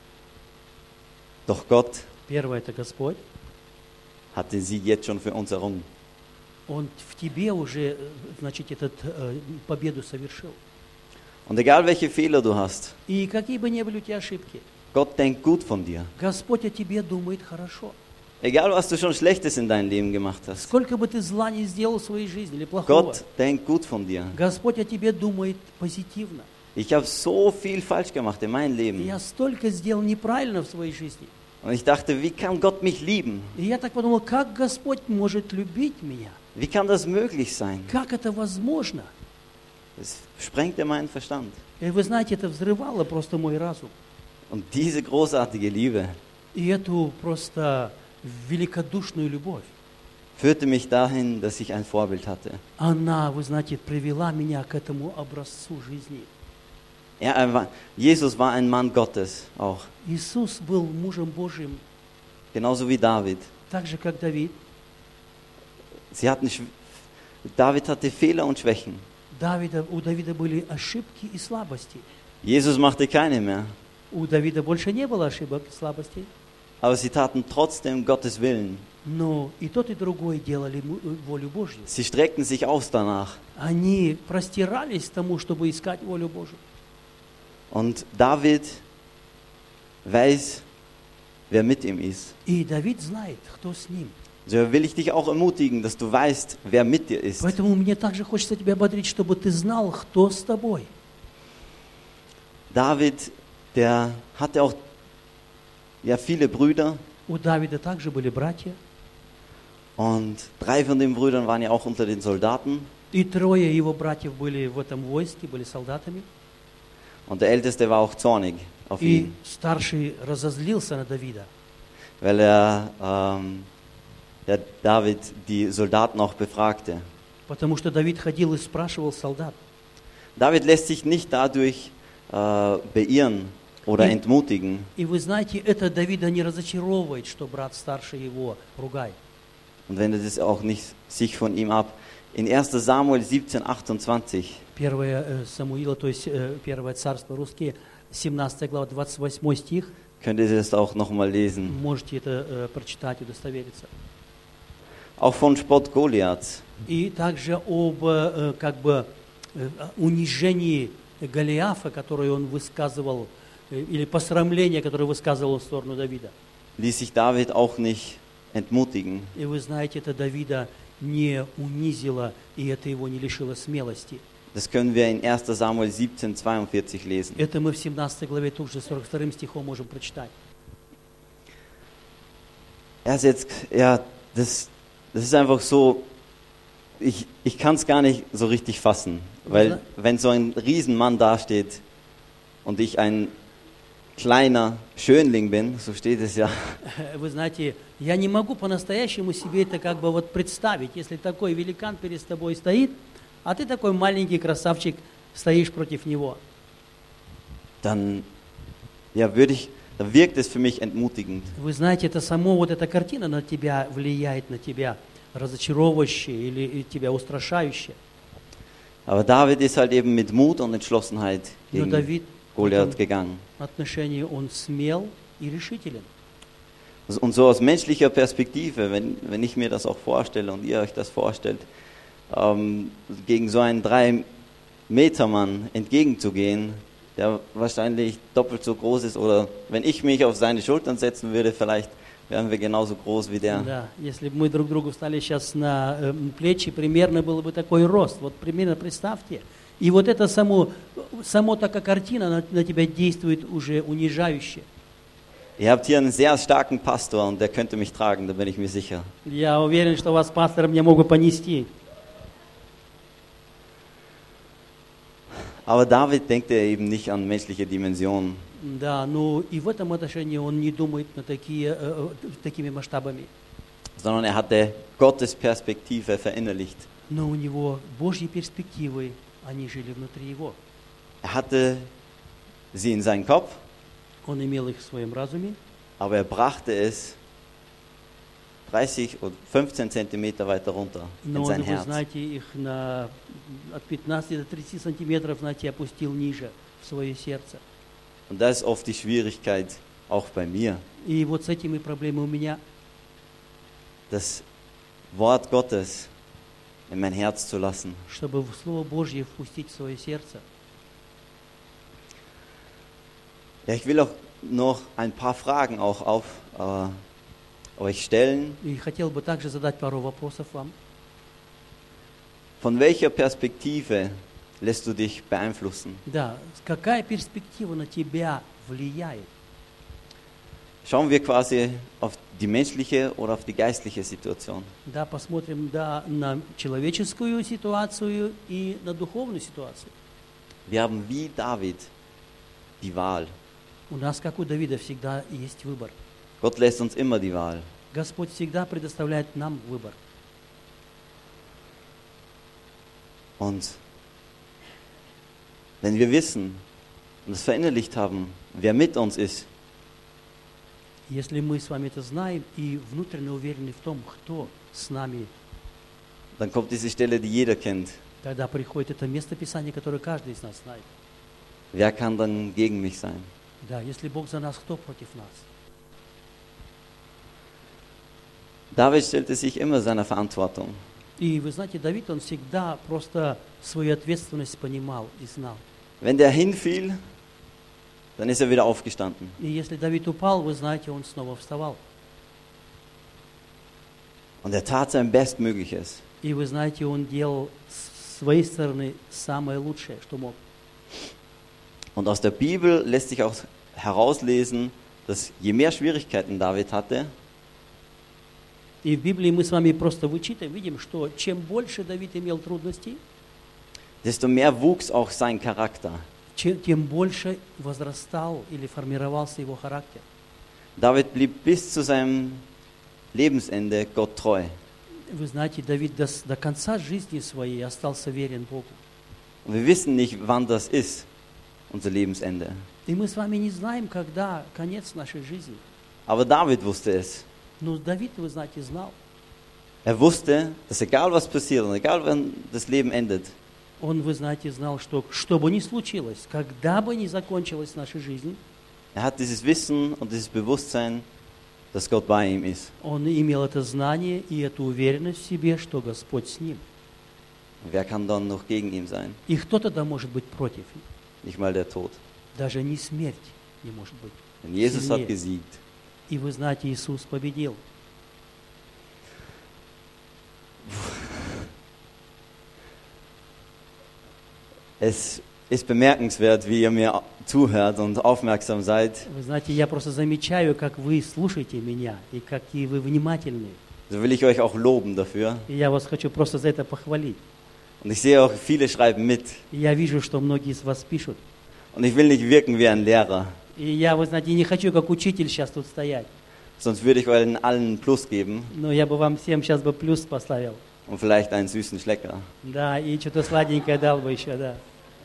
Doch Gott Первое – это Господь. hat den Sieg jetzt schon für uns errungen. Он в тебе уже, э, значит, этот э, победу совершил. Und egal welche Fehler du hast, И какие бы ни были у тебя ошибки, Gott denkt gut von dir. Господь о тебе думает хорошо. Egal was du schon Schlechtes in deinem Leben gemacht hast, Сколько бы ты зла не сделал в своей жизни или плохого, Gott denkt gut von dir. Господь о тебе думает позитивно. Ich habe so viel falsch gemacht in meinem И Leben. я столько сделал неправильно в своей жизни. Und ich dachte, wie kann Gott mich lieben? И я так подумал, как Господь может любить меня? Wie kann das möglich sein? Как это возможно? Das sprengte meinen Verstand. И вы знаете, это взрывало просто мой разум. Und diese großartige Liebe И эту просто великодушную любовь, führte mich dahin, dass ich ein Vorbild hatte. она, вы знаете, привела меня к этому образцу жизни. Er, er war, Jesus war ein Mann Gottes auch, Иисус был мужем Божьим, genauso wie David. так же, как Давид. Sie hatten, Schw- David hatte Fehler und Schwächen. Давида, у Давида были ошибки и слабости. Jesus machte keine mehr. У Давида больше не было ошибок и слабостей. Aber sie taten trotzdem Gottes Willen. Но и тот, и другой делали му- волю Божью. Sie streckten sich aus danach. Они простирались тому, чтобы искать волю Божью. Und David weiß, wer mit ihm ist. И Давид знает, кто с ним. So will ich dich auch ermutigen, dass du weißt, wer mit dir ist. Поэтому мне также хочется тебя ободрить, чтобы ты знал, кто с тобой. David, der hatte auch ja, viele Brüder. У Давида также были братья. Und drei von den Brüdern waren ja auch unter den Soldaten. И трое его братьев были в этом войске, были солдатами. Und der Älteste war auch zornig auf И ihn, старший разозлился на Давида, weil er ähm, der David die Soldaten auch befragte. потому что Давид ходил и спрашивал солдат. David lässt sich nicht dadurch äh, beirren oder Ja. entmutigen. И вы знаете, это Давида не разочаровывает, что брат старший его ругает. Und wendet es auch nicht sich von ihm ab. In erster Samuel siebzehn achtundzwanzig Первое э, Самуила, то есть э, Первое царство русские, семнадцатая глава, двадцать восьмой стих. könnt ihr das auch nochmal lesen. Можете это э, прочитать, удостовериться. Auch von Spott Goliaths. И также об э, как бы э, унижении Голиафа, которое он высказывал, э, или посрамление, которое высказывал в сторону Давида. Ließ sich David auch nicht entmutigen. И вы знаете, это Давида не унизило, и это его не лишило смелости. Das können wir in erster Samuel siebzehn zweiundvierzig lesen. Это мы в семнадцатой главе, тут же сорок вторым стихом можем прочитать. Er ist jetzt, ja, das, das ist einfach so, ich, ich kann es gar nicht so richtig fassen, weil wenn so ein Riesenmann dasteht und ich ein kleiner Schönling bin, so steht es ja, Вы знаете, я не могу по-настоящему себе это как бы вот представить, если такой великан перед тобой стоит, а ты такой маленький красавчик стоишь против него. dann ja, würde ich, dann wirkt es für mich entmutigend. Вы знаете, это само вот эта картина на тебя влияет, на тебя разочаровывающе или тебя устрашающе. Aber David ist halt eben mit Mut und Entschlossenheit Но gegen Давид в Goliath этом gegangen. отношении он смел и решителен. Und so aus menschlicher Perspektive, wenn, wenn ich mir das auch vorstelle und ihr euch das vorstellt, ähm, gegen so einen drei-Meter-Mann entgegenzugehen, der wahrscheinlich doppelt so groß ist, oder wenn ich mich auf seine Schultern setzen würde, vielleicht wären wir genauso groß wie der. Да, если бы мы друг другу встали сейчас на э, плечи, примерно был бы такой рост. Вот примерно представьте. И вот это само, само такая картина на, на тебя действует уже унижающе. Ihr habt hier einen sehr starken Pastor und der könnte mich tragen, da bin ich mir sicher. Я уверен, что вас, пастор, меня могут понести. Aber David denkt er eben nicht an menschliche Dimensionen. Да, но и в этом отношении он не думает на такие, э, э, такими масштабами. Sondern er hatte Gottes Perspektive verinnerlicht. Но у него Божьи перспективы, они жили внутри его. Er hatte sie in seinen Kopf, Он имел их в своем разуме, aber er brachte es dreißig oder fünfzehn Zentimeter weiter runter in но он, sein вы Herz. знаете, их на, от пятнадцати до тридцати сантиметров, знаете, опустил ниже в свое сердце. Und das ist oft die Schwierigkeit, auch bei mir. И вот с этим и проблемы у меня. Das Wort Gottes in mein Herz zu lassen. Чтобы в Слово Божье впустить в свое сердце. Ja, ich will auch noch ein paar Fragen auch auf äh, euch stellen. И хотел бы также задать пару вопросов вам. Von welcher Perspektive lässt du dich beeinflussen? Да, какая перспектива на тебя влияет? Schauen wir quasi auf die menschliche oder auf die geistliche Situation. Да, посмотрим да, на человеческую ситуацию и на духовную ситуацию. Wir haben wie David die Wahl. У нас, как у Давида, всегда есть выбор. Gott lässt uns immer die Wahl. Господь всегда предоставляет нам выбор. Und wenn wir wissen und es verinnerlicht haben, wer mit uns ist, Если мы с вами это знаем и внутренне уверены в том, кто с нами, dann kommt diese Stelle, die jeder kennt. тогда приходит это место Писания, которое каждый из нас знает. Wer kann dann gegen mich sein? Да, если Бог за нас, кто против нас? David stellte sich immer seiner Verantwortung. И вы знаете, Давид, он всегда просто свою ответственность понимал и знал. Wenn der hinfiel, dann ist er wieder aufgestanden. И если Давид упал, вы знаете, он снова вставал. Und er tat sein Bestmögliches. И вы знаете, он делал с своей стороны самое лучшее, что мог. Und aus der Bibel lässt sich auch herauslesen, dass je mehr Schwierigkeiten David hatte, И в Библии мы с вами просто вычитаем, видим, что чем больше Давид имел трудностей, desto mehr wuchs auch sein Charakter. чем, тем больше возрастал или формировался его характер. David blieb bis zu seinem Lebensende Gott treu. Вы знаете, Давид до, до конца жизни своей остался верен Богу. Und wir wissen nicht, wann das ist, unser Lebensende. И мы с вами не знаем, когда конец нашей жизни. Aber David wusste es. Но Давид, вы знаете, знал. Er wusste, dass egal was passiert und egal wann das Leben endet, Он, вы знаете, знал, что что бы ни случилось, когда бы ни закончилась наша жизнь, er hat dieses Wissen und dieses Bewusstsein, dass Gott bei ihm ist. он имел это знание и эту уверенность в себе, что Господь с ним. Und wer kann dann noch gegen ihn sein? И кто тогда может быть против? Nicht mal der Tod. Даже не смерть не может быть. Denn Jesus Сильнее. hat gesiegt. И вы знаете, Иисус победил. Es ist bemerkenswert, wie ihr mir zuhört und aufmerksam seid. Вы знаете, я просто замечаю, как вы слушаете меня, и какие вы внимательны. So will ich euch auch loben dafür. И я вас хочу просто за это похвалить. Und ich sehe auch, viele schreiben mit. И я вижу, что многие из вас пишут. Und ich will nicht wirken wie ein Lehrer, И я, вы знаете, не хочу, как учитель, сейчас тут стоять. sonst würde ich euch allen einen Plus geben Но я бы вам всем сейчас бы плюс поставил. und vielleicht einen süßen Schlecker. Да, и что-то сладенькое дал бы еще, да.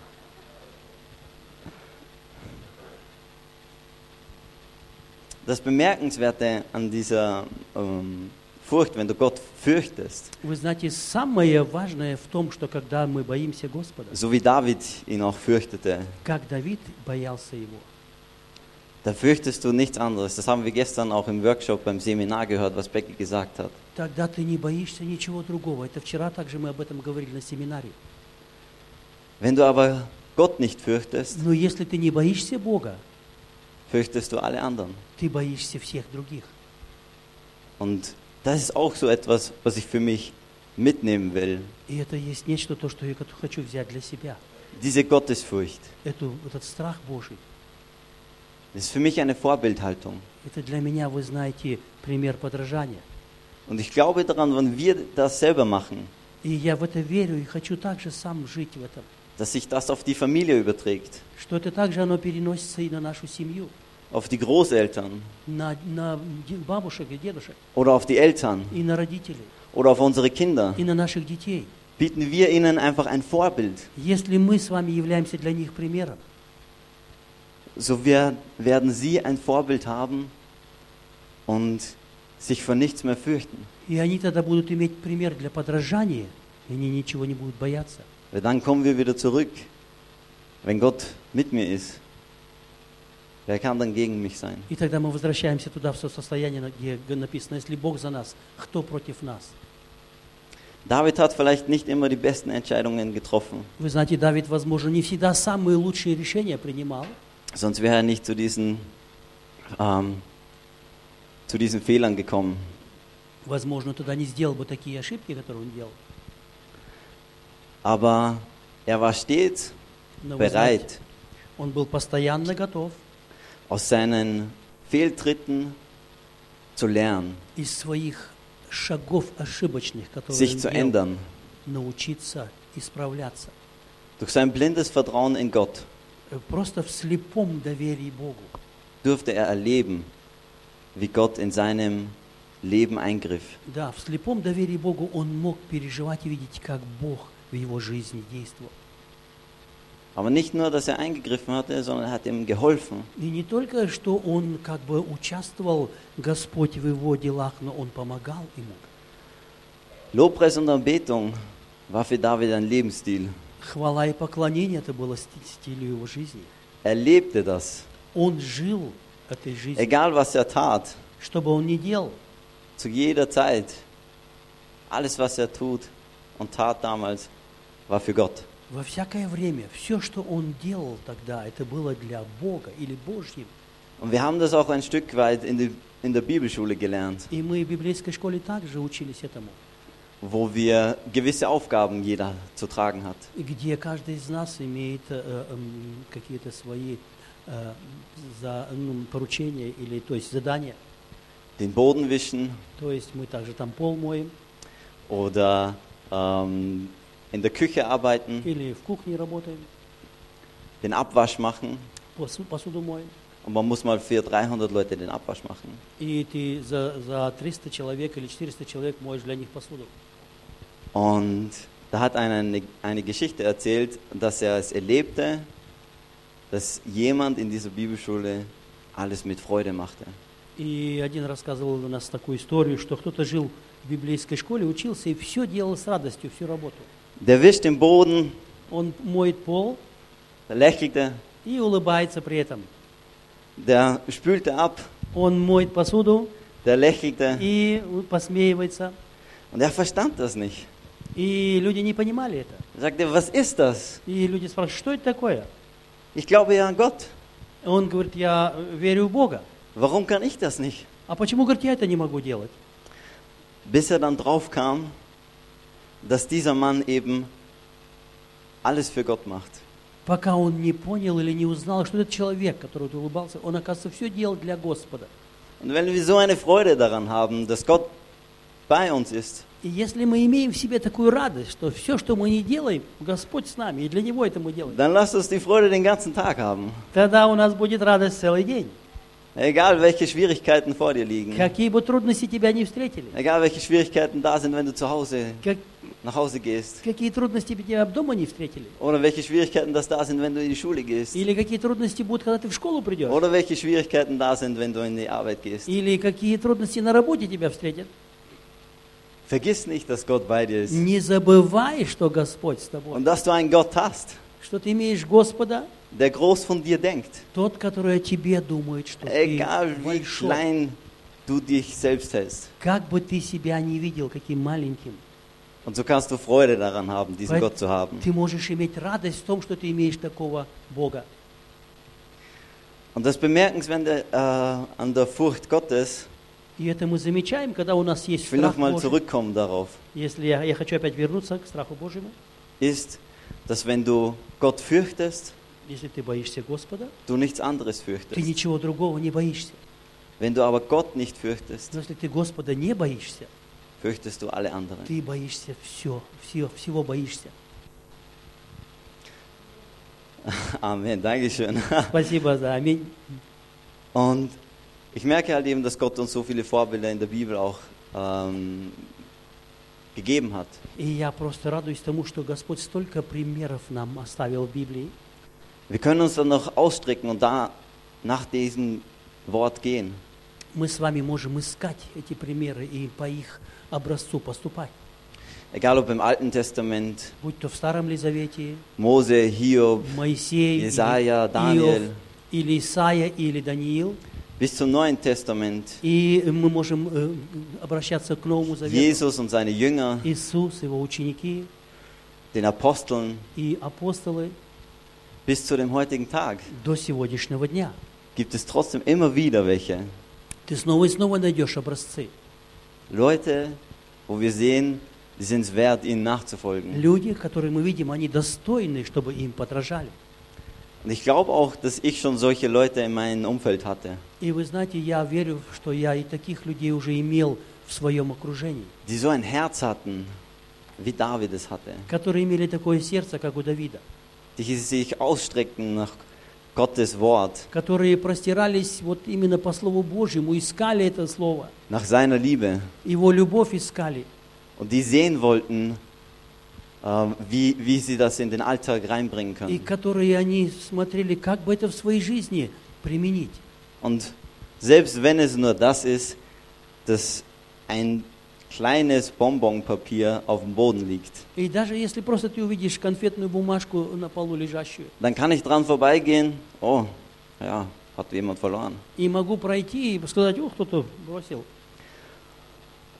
Das Bemerkenswerte an dieser ähm, Furcht, wenn du Gott fürchtest, Вы знаете, самое важное в том, что когда мы боимся Господа, so wie David ihn auch fürchtete, как Давид боялся Его, da fürchtest du nichts anderes. Das haben wir gestern auch im Workshop beim Seminar gehört, was Becky gesagt hat. тогда ты не боишься ничего другого. Это вчера также мы об этом говорили на семинаре. Wenn du aber Gott nicht fürchtest, Но если ты не боишься Бога, fürchtest du alle anderen. ты боишься всех других. Und das ist auch so etwas, was ich für mich mitnehmen will. И это есть нечто, то, что я хочу взять для себя. Diese Gottesfurcht. Эту, этот страх Божий. Das ist für mich eine Vorbildhaltung. Это для меня, вы знаете, пример подражания. Und ich glaube daran, wenn wir das selber machen, И я в это верю и хочу также сам жить в этом. dass sich das auf die Familie überträgt, Что это также оно переносится и на нашу семью, auf die Großeltern на, на де- бабушек и дедушек, oder auf die Eltern и на родителей, oder auf unsere Kinder. и на наших детей. Bieten wir ihnen einfach ein Vorbild. Если мы с вами являемся для них примером, So wir, werden sie ein Vorbild haben und sich vor nichts mehr fürchten. и они тогда будут иметь пример для подражания, и они ничего не будут бояться. Weil dann kommen wir wieder zurück. Wenn Gott mit mir ist, wer kann dann gegen mich sein? И тогда мы возвращаемся туда, в то состояние, где написано, если Бог за нас, кто против нас? David hat vielleicht nicht immer die besten Entscheidungen getroffen, Вы знаете, Давид, возможно, не всегда самые лучшие решения принимал, sonst wäre er nicht zu diesen, ähm, zu diesen Fehlern gekommen. возможно, тогда не сделал бы такие ошибки, которые он делал. Aber er war stets Но вы знаете, bereit, он был постоянно готов aus seinen Fehltritten zu lernen, из своих шагов ошибочных, которые sich он zu делал, ändern, научиться исправляться. durch sein blindes Vertrauen in Gott. Э, Просто в слепом доверии Богу. Durfte er erleben, wie Gott in seinem Leben eingriff. Да, в слепом доверии Богу он мог переживать и видеть, как Бог в его жизни действовал. Aber nicht nur, dass er eingegriffen hatte, sondern er hat ihm geholfen. И не только, что он как бы участвовал, Господь, в его делах, но он помогал ему. Lobpreis und Anbetung war für David ein Lebensstil. Хвала и поклонение – это было сти- стилю его жизни. Er lebte das. Он жил этой жизнью. Egal was er tat, Что бы он ни делал, zu jeder Zeit, alles was er tut und tat damals, war für Gott. Во всякое время, все, что он делал тогда, это было для Бога или Божьим. Und wir haben das auch ein Stück weit in, die, in der Bibelschule gelernt, И мы в библейской школе также учились этому, wo wir gewisse Aufgaben jeder zu tragen hat. где каждый из нас имеет э, эм, какие-то свои э, за, ну, поручения или, то есть задания. Den Boden wischen То есть мы также там пол моем oder ähm, in der Küche arbeiten, или в кухне работаем, den Abwasch machen. посу- посуду моем. Und man muss mal für dreihundert Leute den Abwasch machen. И ты за, за триста человек или четыреста человек моешь для них посуду. Und da hat einer eine, eine Geschichte erzählt, dass er es erlebte, dass jemand in dieser Bibelschule alles mit Freude machte. И один рассказывал у нас такую историю, что кто-то жил в библейской школе, учился и все делал с радостью, всю работу. Der wischt den Boden, Он моет пол der lächelte, и улыбается при этом. der spülte ab, Он моет посуду der lächelte. и посмеивается. Und er verstand das nicht. И люди не понимали это. Er sagte, was ist das? И люди спрашивают, что это такое? Ich glaube ja an Gott. Он говорит, я верю в Бога. Warum kann ich das nicht? А почему, говорит, я это не могу делать? Bis er dann drauf kam, dass dieser Mann eben alles für Gott macht. Пока он не понял или не узнал, что этот человек, который вот улыбался, он, оказывается, все делал для Господа. Und wenn wir so eine Freude daran haben, dass Gott bei uns ist, И если мы имеем в себе такую радость, что все, что мы не делаем, Господь с нами, и для Него это мы делаем, dann lasst uns die Freude den ganzen Tag haben. тогда у нас будет радость целый день. Egal, welche Schwierigkeiten vor dir liegen. Какие бы трудности тебя не встретили, Egal, welche Schwierigkeiten da sind, wenn du zu Hause как- nach Hause gehst. какие трудности тебя дома не встретили, Oder welche Schwierigkeiten das da sind, wenn du in die Schule gehst. или какие трудности будут, когда ты в школу придешь, Oder welche Schwierigkeiten da sind, wenn du in die Arbeit gehst. или какие трудности на работе тебя встретят. Vergiss nicht, dass Gott bei dir ist. Не забывай, что Господь с тобой, Und dass du einen Gott hast, что ты имеешь Господа, der groß von dir denkt. тот, который о тебе думает, что Egal ты wie большой. klein du dich selbst hältst. Как бы ты себя не видел, каким маленьким, Und so kannst du Freude daran haben, diesen Weil- Gott zu haben. ты можешь иметь радость в том, что ты имеешь такого Бога. Und das Bemerkenswerte äh, an der Furcht Gottes, И это мы замечаем, когда у нас есть ich will страх nochmal Божий. zurückkommen darauf, Если я, я хочу опять вернуться к страху Божьему. ist, dass wenn du Gott fürchtest, Если ты боишься Господа, du nichts anderes ты fürchtest. ничего другого не боишься. Wenn du aber Gott nicht fürchtest, Но если ты Господа не боишься, fürchtest du alle anderen. ты боишься все, все, всего боишься. Amen, Dankeschön. Спасибо за аминь. Und ich merke halt eben, dass Gott uns so viele Vorbilder in der Bibel auch ähm, gegeben hat. И я просто радуюсь тому, что Господь столько примеров нам оставил в Библии. Wir können uns dann noch ausstrecken und da nach diesem Wort gehen. Мы с вами можем искать эти примеры и по их образцу поступать. Egal ob im Alten Testament, Будь то в Старом ли Завете, Mose, Hiob, Моисей, или Jesaja, Иов, Daniel, или Исаия, или Даниил. bis zum Neuen Testament, И мы можем э, обращаться к Новому Завету. Jesus und seine Jünger, Иисус, Его ученики den Aposteln, и апостолы bis zu dem heutigen Tag до сегодняшнего дня. gibt es trotzdem immer wieder welche. Ты снова и снова найдешь образцы. Leute, wo wir sehen, die sind es wert, ihnen nachzufolgen. Люди, которые мы видим, они достойны, чтобы им подражали. Und ich glaube auch, dass ich schon solche Leute in meinem Umfeld hatte, И вы знаете, я верю, что я и таких людей уже имел в своем окружении, die so ein Herz hatten, wie David es hatte, которые имели такое сердце, как у Давида, die sich ausstreckten nach Gottes Wort, которые простирались вот именно по Слову Божьему, искали это Слово, nach seiner Liebe Его любовь искали, und die sehen wollten, äh, wie, wie sie das in den Alltag reinbringen и können. которые они смотрели, как бы это в своей жизни применить. Und selbst wenn es nur das ist, dass ein kleines Bonbonpapier auf dem Boden liegt, И даже если просто ты увидишь конфетную бумажку на полу лежащую, dann kann ich dran vorbeigehen, oh, ja, hat jemand verloren. и могу пройти и сказать, ух, кто-то бросил.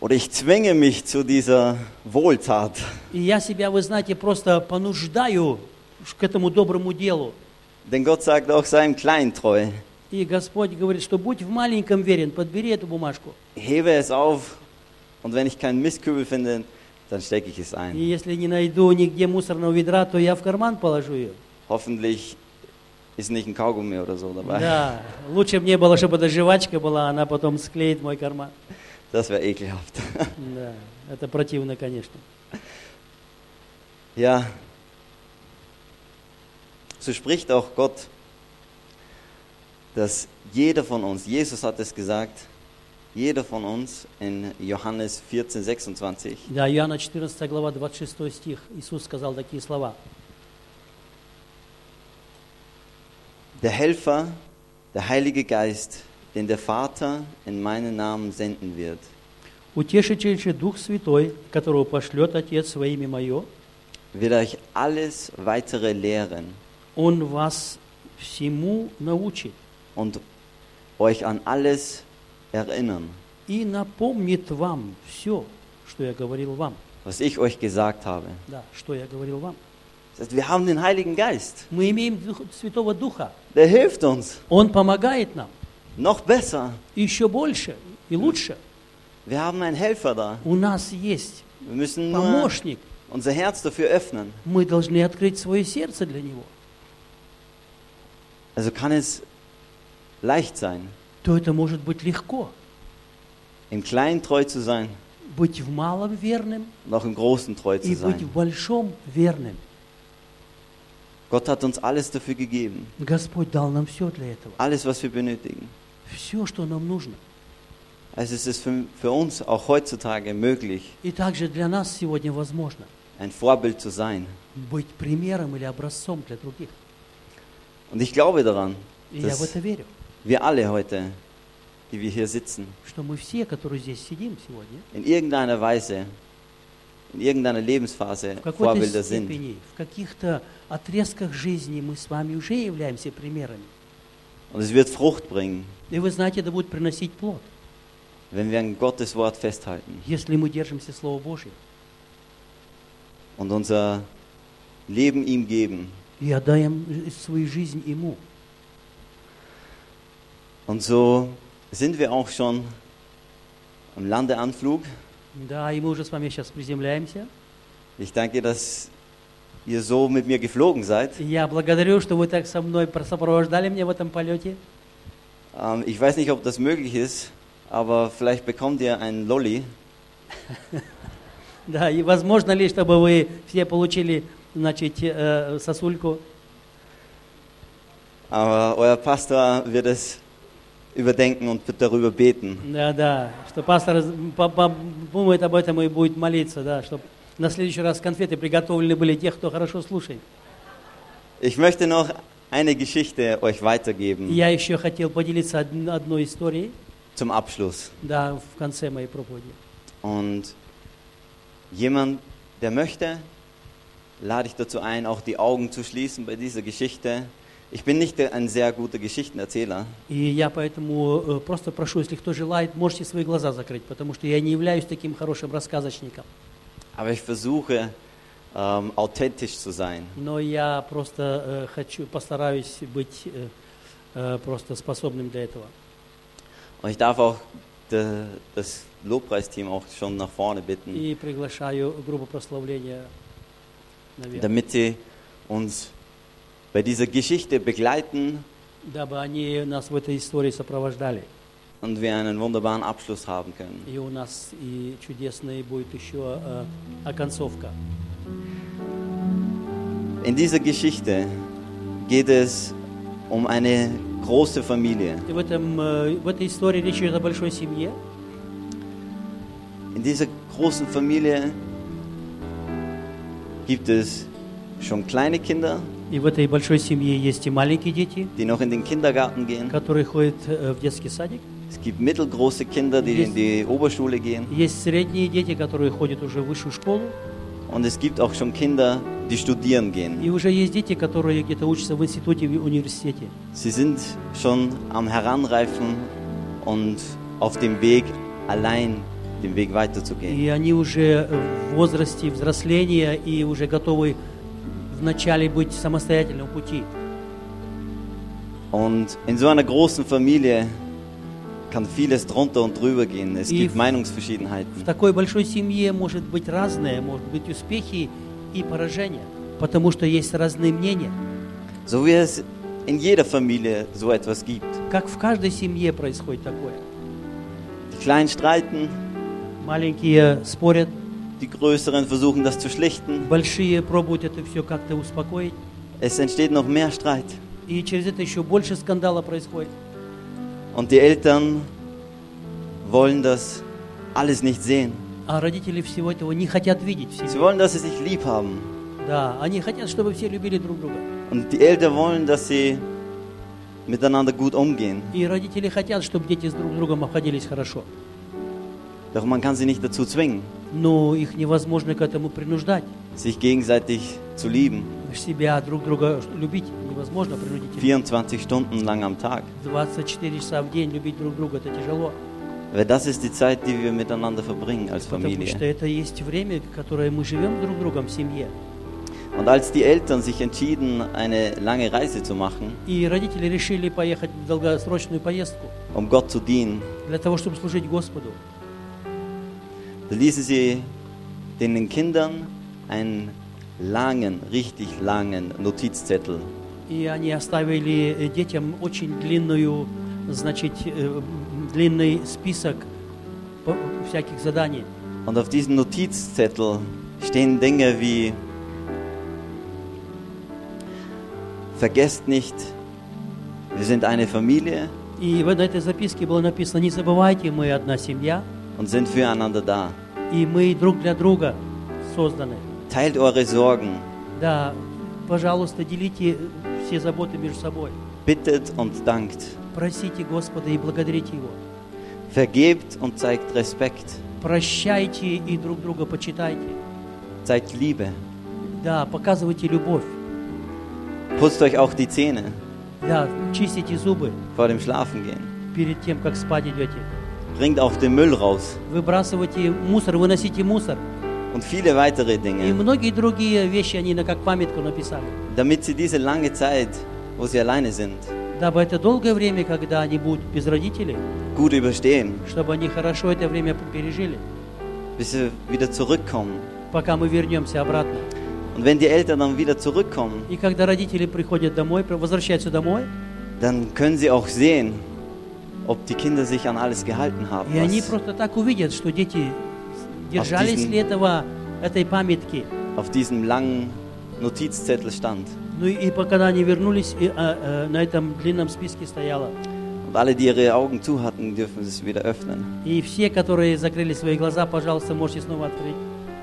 Oder ich zwinge mich zu dieser Wohltat. И я себя, вы знаете, просто понуждаю к этому доброму делу. Denn Gott sagt auch, sei im Kleinen treu. И Господь говорит, что будь в маленьком верен, подбери эту бумажку. Hebe es auf und wenn ich keinen Mistkübel finde, dann stecke ich es И ein. если не найду нигде мусорного ведра, то я в карман положу ее. Hoffentlich ist nicht ein Kaugummi oder so dabei. Да, лучше мне было, чтобы эта жвачка была, она потом склеит мой карман. Das wäre ekelhaft. Да, это противно, конечно. Ja, so spricht auch Gott, dass jeder von uns, Jesus hat es gesagt, jeder von uns in Johannes vierzehn, sechsundzwanzig, Да, Иоанна четырнадцатая глава, двадцать шестой стих. Иисус сказал такие слова. der Helfer, der Heilige Geist, den der Vater in meinen Namen senden wird, Утешитель же Дух Святой, которого пошлет Отец во имя Мое, wird euch alles weitere lehren Он вас всему научит und euch an alles erinnern, и напомнит вам все, что я говорил вам. was ich euch gesagt habe. Да, что я говорил вам. Das heißt, wir haben den Heiligen Geist, Мы имеем Дух- Святого Духа. der hilft uns Он помогает нам noch besser. еще больше и лучше. Wir haben einen Helfer da. У нас есть Wir müssen nur помощник. unser Herz dafür öffnen. Мы должны открыть свое сердце для Него. Also kann es leicht sein, То это может быть легко. im Kleinen treu zu sein Быть в малом верным und auch im Großen treu zu и быть sein. в большом верным. Gott hat uns alles dafür gegeben. Господь дал нам все для этого. Alles, was wir benötigen. Все, что нам нужно. Also es ist für, für uns auch heutzutage möglich, И также для нас сегодня возможно ein Vorbild zu sein. быть примером или образцом для других. Und ich glaube daran, И я в dass это верю, wir alle heute, die wir hier sitzen, что мы все, которые здесь сидим сегодня, in irgendeiner Weise, in irgendeiner Lebensphase в какой-то Vorbilder sind. степени, в каких-то отрезках жизни мы с вами уже являемся примерами. Und es wird Frucht bringen, И вы знаете, это будет приносить плод, wenn wir an Gottes Wort festhalten если мы держимся Слова Божьего und unser Leben ihm geben. и отдаем свою жизнь Ему. Und so sind wir auch schon am Landeanflug. Да, и мы уже с вами сейчас приземляемся. Ich danke, dass ihr so mit mir geflogen seid. И я благодарю, что вы так со мной сопровождали меня в этом полете. Ähm, ich weiß nicht, ob das möglich ist, aber vielleicht bekommt ihr einen Lolli. Да, и возможно ли, чтобы вы все получили, значит, э, сосульку? Aber euer Pastor wird es überdenken und wird darüber beten. Да, да, что пастор по- по- думает об этом и будет молиться, да, чтобы на следующий раз конфеты приготовлены были тех, кто хорошо слушает. Ich möchte noch eine Geschichte euch weitergeben И я еще хотел поделиться од- одной историей, zum Abschluss. да, в конце моей проповеди. Und jemand, der möchte, lade ich dazu ein, auch die Augen zu schließen bei dieser Geschichte. Ich bin nicht ein sehr guter Geschichtenerzähler, И я поэтому э, просто прошу, если кто желает, можете свои глаза закрыть, потому что я не являюсь таким хорошим рассказочником. aber ich versuche, ähm, authentisch zu sein. Но я просто э, хочу, постараюсь быть э, э, просто способным для этого. Und ich darf auch de, das Lobpreisteam auch schon nach vorne bitten, И приглашаю группу прославления наверх, damit sie uns bei dieser Geschichte begleiten дабы они нас в этой истории сопровождали. und wir einen wunderbaren Abschluss haben können. И у нас и чудесная будет еще э, оконцовка. In dieser Geschichte geht es um eine große Familie. И в, этом, э, в этой истории речь идет о большой семье. In dieser großen Familie gibt es schon kleine Kinder, И в этой большой семье есть и маленькие дети, die noch in den Kindergarten gehen. которые ходят э, в детский садик. Es gibt mittelgroße Kinder, die in die Oberschule gehen. Есть средние дети, которые ходят уже в высшую школу. Und es gibt auch schon Kinder, die studieren gehen. И уже есть дети, которые где-то учатся в институте, в университете. Sie sind schon am Heranreifen und auf dem Weg, allein den Weg weiterzugehen. И они уже в возрасте взросления и уже готовы вначале быть самостоятельным пути. Und in so einer großen Familie kann vieles drunter und drüber gehen. Es И gibt в- В Meinungsverschiedenheiten. такой большой семье может быть разное, может быть успехи и поражения, потому что есть разные мнения. So wie es in jeder Familie so etwas gibt. Как в каждой семье происходит такое. Die Kleinen streiten, Маленькие спорят, die Größeren versuchen das zu schlichten. большие пробуют это все как-то успокоить. Es entsteht noch mehr Streit. И через это еще больше скандала происходит. Und die Eltern wollen das alles nicht sehen. А родители всего этого не хотят видеть в Sie себе. wollen, dass sie sich lieb haben. Да, они хотят, чтобы все любили друг друга. Und die Eltern wollen, dass sie miteinander gut umgehen. И родители хотят, чтобы дети с друг другом обходились хорошо. Doch man kann sie nicht dazu zwingen, Но их невозможно к этому принуждать. sich gegenseitig zu lieben. Себя друг друга любить невозможно принудительно. vierundzwanzig Stunden lang am Tag. двадцать четыре часа в день любить друг друга, это тяжело. Weil das ist die Zeit, die wir miteinander verbringen als Потому что Familie. это есть время, которое мы живем друг с другом в семье. Und als die Eltern sich entschieden, eine lange Reise zu machen, И родители решили поехать в долгосрочную поездку um Gott zu dienen, для того, чтобы служить Господу. da ließen sie den Kindern einen langen, richtig langen Notizzettel. И они оставили э, детям очень длинную, значит, э, длинный список по- всяких заданий. Und auf diesem Notizzettel stehen Dinge wie: Vergesst nicht, wir sind eine Familie И в этой записке было написано: не забывайте, мы одна семья, und sind füreinander da. и мы друг для друга созданы. Teilt eure Sorgen, Да, пожалуйста, делите все заботы между собой. bittet und dankt. Просите Господа и благодарите Его. Vergebt und zeigt Respekt, Прощайте и друг друга почитайте. zeigt Liebe. Да, показывайте любовь. Putzt euch auch die Zähne Да, чистите зубы vor dem Schlafengehen. перед тем, как спать идете. Bringt auch den Müll raus Выбрасывайте мусор, выносите мусор. und viele weitere И Dinge, многие другие вещи они на как памятку написали. damit sie diese lange Zeit, wo sie alleine sind, Дабы это долгое время, когда они будут без родителей, gut überstehen, чтобы они хорошо это время пережили, bis sie wieder zurückkommen. пока мы вернемся обратно. Und wenn die Eltern dann wieder zurückkommen, И когда родители приходят домой, возвращаются домой, dann können sie auch sehen, ob die Kinder sich an alles gehalten haben, и они was просто так увидят, что дети держались diesen- ли этого, этой памятки. auf diesem langen Notizzettel stand. Ну и по- когда они вернулись, и, а, а, на этом длинном списке стояло. Und alle, die ihre Augen zu hatten, dürfen es wieder öffnen. И все, которые закрыли свои глаза, пожалуйста, можете снова открыть.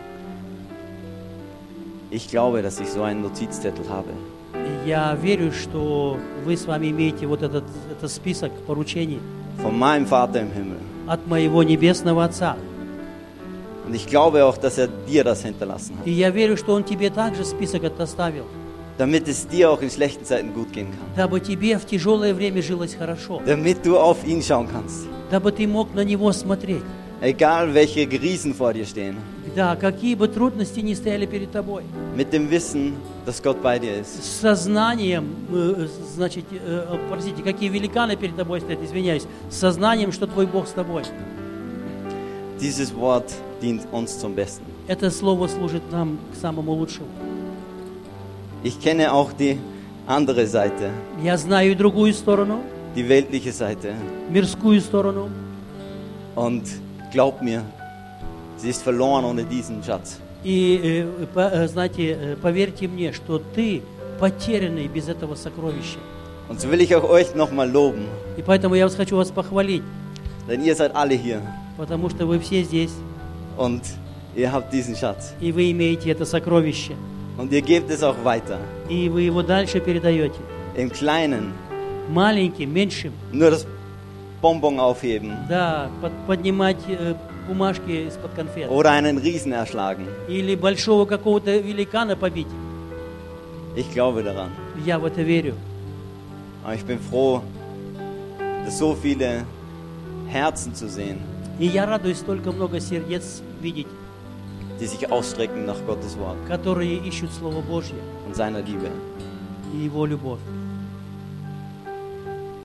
Ich glaube, dass ich so einen Notizzettel habe. И я верю, что вы с вами имеете вот этот, этот список поручений Von meinem Vater im Himmel. от моего Небесного Отца. Und ich glaube auch, dass er dir das hinterlassen hat. И я верю, что Он тебе также список этот оставил, Damit es dir auch in schlechten Zeiten gut gehen kann. дабы тебе в тяжелое время жилось хорошо, Damit du auf ihn schauen kannst. дабы ты мог на Него смотреть. Egal, welche Riesen vor dir stehen. Да, какие бы трудности ни стояли перед тобой, Mit dem Wissen, dass Gott bei dir ist. с сознанием, э, значит, э, простите, какие великаны перед тобой стоят, извиняюсь, с сознанием, что твой Бог с тобой. Dieses Wort dient uns zum Besten. Это слово служит нам к самому лучшему. Ich kenne auch die andere Seite, Я знаю и другую сторону, die weltliche Seite. мирскую сторону. Und glaub mir, sie ist verloren ohne diesen Schatz. И, э, по- э, знаете, э, поверьте мне, что ты потерянный без этого сокровища. Und so will ich auch euch nochmal loben, И поэтому я вас хочу вас похвалить, denn ihr seid alle hier потому что вы все здесь, und ihr habt diesen Schatz. и вы имеете это сокровище, Und ihr gebt es auch weiter. и вы его дальше передаете. Im Kleinen Маленьким, меньшим, nur das Bonbon aufheben да, под- поднимать э, бумажки из-под конфет. oder einen Riesen erschlagen. Или большого какого-то великана побить. Ich glaube daran. Я в это верю. Aber ich bin froh, dass so viele Herzen zu sehen, И я радуюсь, столько много сердец видеть, die sich ausstrecken nach Gottes Wort которые ищут Слово Божье und seiner Liebe. и Его любовь.